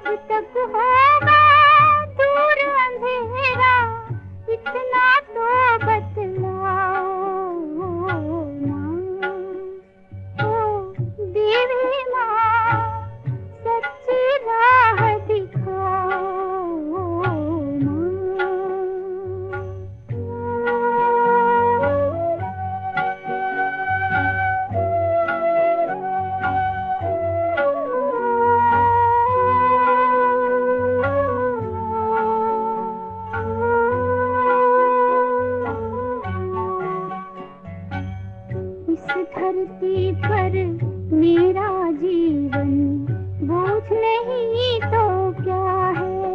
तक होगा दूर अंधेरा, इतना तो बतलाओ माँ। ओ देवी माँ, सच्ची राह दिखाओ माँ। इस धरती पर मेरा जीवन बोझ नहीं तो क्या है।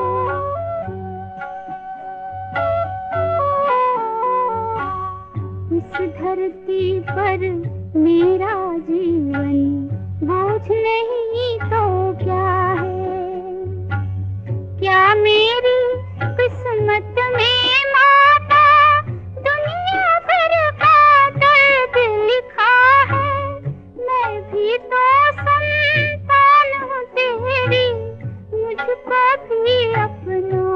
इस धरती पर मेरा जीवन बोझ नहीं तो क्या है। क्या मेरी किस्मत में माता दुनिया भर का दर्द लिखा है। मैं भी तो संतान हूँ तेरी, मुझको भी अपना